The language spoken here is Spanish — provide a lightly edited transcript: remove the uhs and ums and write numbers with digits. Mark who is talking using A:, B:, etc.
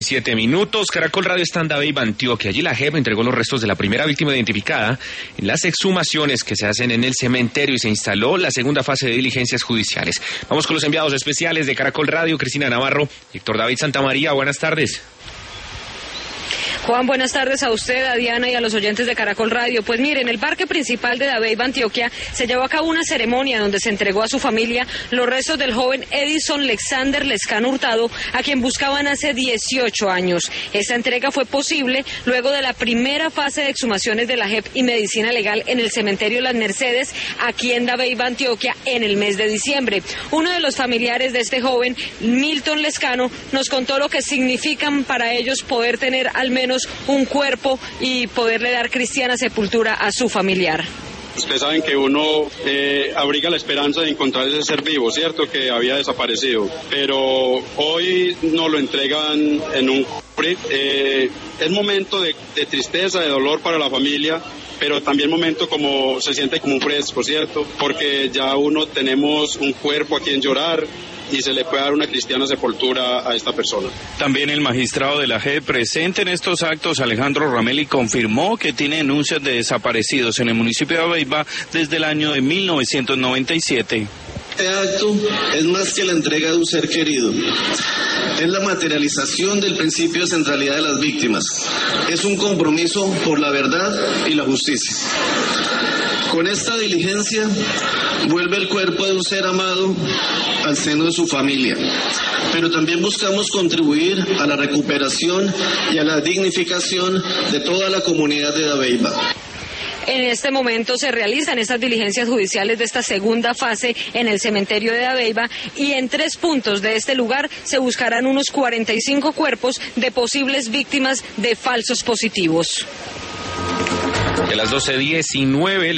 A: 7 minutos, Caracol Radio está en Dabeiba, Antioquia. Allí la JEP entregó los restos de la primera víctima identificada en las exhumaciones que se hacen en el cementerio y se instaló la segunda fase de diligencias judiciales. Vamos con los enviados especiales de Caracol Radio, Cristina Navarro y Héctor David Santamaría. Buenas tardes.
B: Juan, buenas tardes a usted, a Diana y a los oyentes de Caracol Radio. Pues mire, en el parque principal de Dabeiba, Antioquia, se llevó a cabo una ceremonia donde se entregó a su familia los restos del joven Edison Lexander Lescano Hurtado, a quien buscaban hace 18 años. Esta entrega fue posible luego de la primera fase de exhumaciones de la JEP y Medicina Legal en el cementerio Las Mercedes, aquí en Dabeiba, Antioquia, en el mes de diciembre. Uno de los familiares de este joven, Milton Lescano, nos contó lo que significan para ellos poder tener al menos un cuerpo y poderle dar cristiana sepultura a su familiar.
C: Ustedes saben que uno abriga la esperanza de encontrar ese ser vivo, ¿cierto? Que había desaparecido. Pero hoy nos lo entregan en un cofre. Es momento de tristeza, de dolor para la familia, pero también momento como se siente como un fresco, ¿cierto? Porque ya uno tenemos un cuerpo a quien llorar y se le puede dar una cristiana sepultura a esta persona.
D: También el magistrado de la JEP presente en estos actos, Alejandro Ramelli, confirmó que tiene denuncias de desaparecidos en el municipio de Dabeiba desde el año de 1997.
E: Este acto es más que la entrega de un ser querido. Es la materialización del principio de centralidad de las víctimas. Es un compromiso por la verdad y la justicia. Con esta diligencia vuelve el cuerpo de un ser amado al seno de su familia, pero también buscamos contribuir a la recuperación y a la dignificación de toda la comunidad de Dabeiba.
B: En este momento se realizan estas diligencias judiciales de esta segunda fase en el cementerio de Dabeiba y en 3 puntos de este lugar se buscarán unos 45 cuerpos de posibles víctimas de falsos positivos.
A: De las 12:19